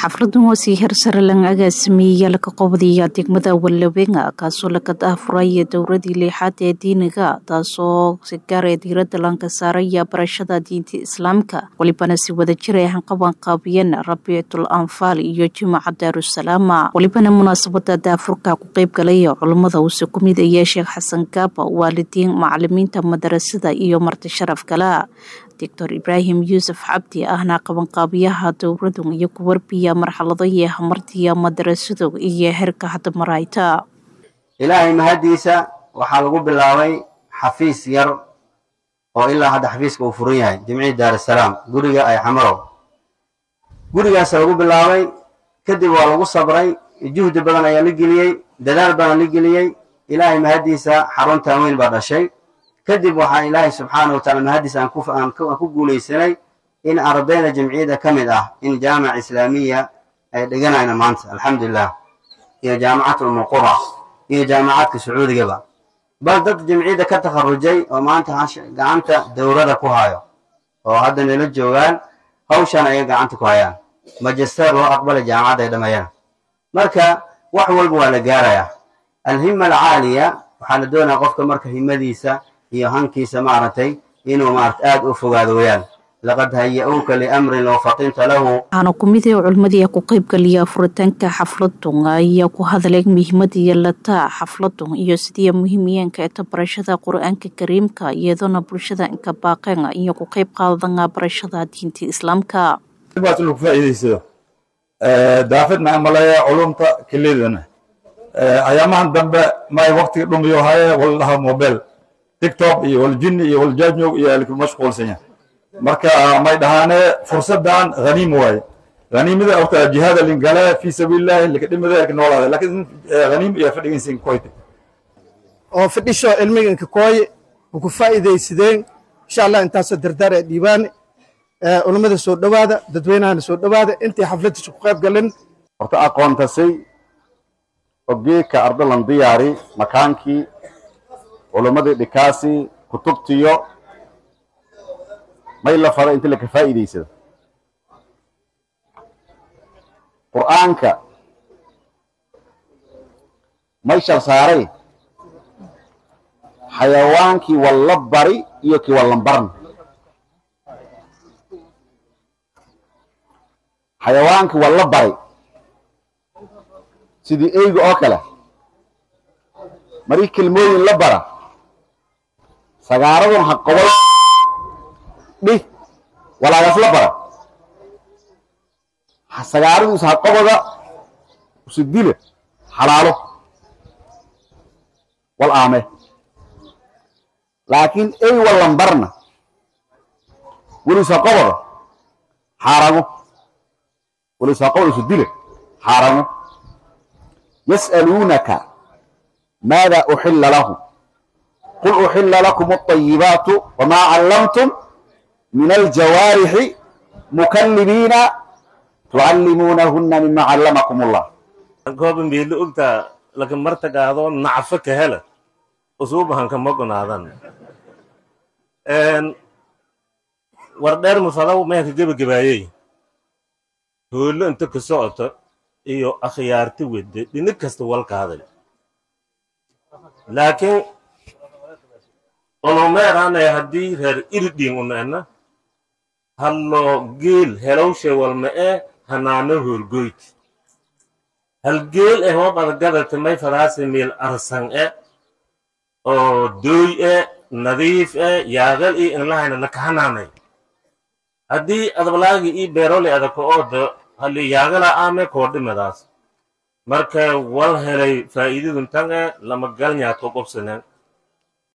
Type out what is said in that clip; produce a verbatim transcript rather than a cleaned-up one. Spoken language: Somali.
xafladan oo si heer sare laga agaasimiyay la ka qowdiya degmada Walawenga kaasoo la ka daahfuray dowladii lixaad ee diiniga taasoo si gaar ah diiradda laga saaraya barashada diinta Islaamka walibana si wada jir ah qaban qaabiyeen Rabiitul Anfal iyo Jumcada Daarusalaam walibana munaasabada daahfurka ku qayb galay culimada uu soo kumidayay Sheekh Xasan Kaaba waalidiin macallimiinta madrasada iyo marti sharaf kala Doctor Ibrahim Yusuf Abdi ahna qaban qaabiyaha dowladda iyo ku warbiya marxaladaha martiya madrasada iyo heerka hadda marayta Ilaahay mahadiisa waxa lagu bilaabay xafiis yar oo ilaa hadda xafiiska uu furan yahay Jumcada Daarusalaam guriga ay xamaro gurigaas lagu bilaabay kadib waa lagu sabray juhdi badan ayaa la geliyay dadaal badan la geliyay Ilaahay mahadiisa xarunta weyn baa dhashay kadib waxa Ilaahay subhanahu wa ta'ala mahadiisa aan ku aan ku guuleysanay in ardayda jamciida kamid ah in jaamac islaamiya ay dhiganayna maanta alxamdulillah iyo jaamacatul muqara iyo jaamacadka sacuudiga bal dad jamciida ka takharujay oo maanta gacanta dawladda ku hayo oo hadda nala joogan hawshan ay gacanta ku hayaan magister oo aqbal jaamacada ay dhamayaan marka wax walba waa la gaaraya alhimma alcaaliya waxa la doonaa qofka marka himadiisa iyo hankiisa maartay inuu maart aad u fogaado weeyaan laqad hayauka li amrin law fatinta lahu ana kumidii culimadii ku qayb galiya furitaanka xafladun ayaa ku hadalay muhiimadii lata xafladun iyo sidii muhiimiyeenka ee barashada Qur'aanka Kariimka iyadoo bulshada inka baaqeen iyo ku qayb qaadana barashada diinta Islaamka baad lu faa'iideyso ee daafad ma amalaya culumta kaleedana ee ayamahan dambe ma waqti dhumiyo haye wallahi mobile TikTok iyo wal jinni iyo wal jaajno iyo alku mashquulsan marka may dhahaane fursadan ghaniim way ghaniimada oo taa jihad lingala fi sabilillah lika dhimada ka noolaada laakiin ghaniim iyo fadhigiisin koyte oo fadhisho ilmiganka kooy ku faa'iideysadeen insha Allah intaas dardaar ee diiwaan ee culimada soo dhawaada dadweynaha soo dhawaada intii xafladda ku qayb galeen horta aqoontasay ogeeka ardalan diyaari makaankii culimada dhikaasi kutubtiyo may la fara inta la ka faa'iideysado quraanka may shar saaray xayawaankii walla bari iyo kii wallan baran xayawaankii walla bari sidii eeyga oo kale mari kelmooyin la bara sagaaradun ha qobol dhih walaagas la bara sagaaradun ha qoboda usidile xalaalo wal aame laakiin ay wallan barna wali sa qoboda xaarago wali sa qoboda usidile xaarago yas'alunaka ماذا أحل لهم قل أحل لكم الطيبات وما علمتم من الجوارح مكلبين تعلمونهن مما علمكم الله قوم بيلو قلت لكن مرتك هذا نعفك هلا أصوبها كما قلنا هذا ان وردير مفضل ما يكجب جبايي هو اللي انت كسوت ايو اخيارتي ودي لنكست والك هذا لكن أنا أنا هدي هر إردين أنا هلو جيل هلوش والماء هنانه الجوت هالجيل هو بعد قدر تمي فراس ميل أرسن أو دوي نظيف ياغل إيه إن الله إن نكهناني هدي أدبلاغي إيه بيرولي أدكود هاللي ياغل آمي كورد مداس marka wal helay faa'iidadu tan lama galnya toqobsanaan